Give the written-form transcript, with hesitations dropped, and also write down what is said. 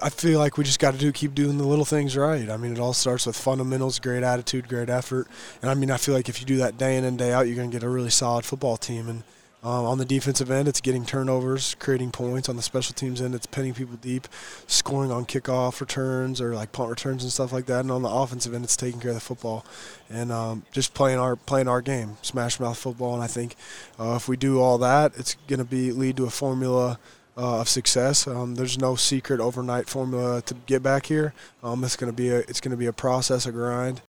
I feel like we just got to keep doing the little things right. I mean, it all starts with fundamentals, great attitude, great effort. And, I mean, I feel like if you do that day in and day out, you're going to get a really solid football team. And on the defensive end, it's getting turnovers, creating points. On the special teams end, it's pinning people deep, scoring on kickoff returns or like punt returns and stuff like that. And on the offensive end, it's taking care of the football and just playing our game, smash mouth football. And I think if we do all that, it's going to lead to a formula of success. There's no secret overnight formula to get back here. It's going to be a process, a grind,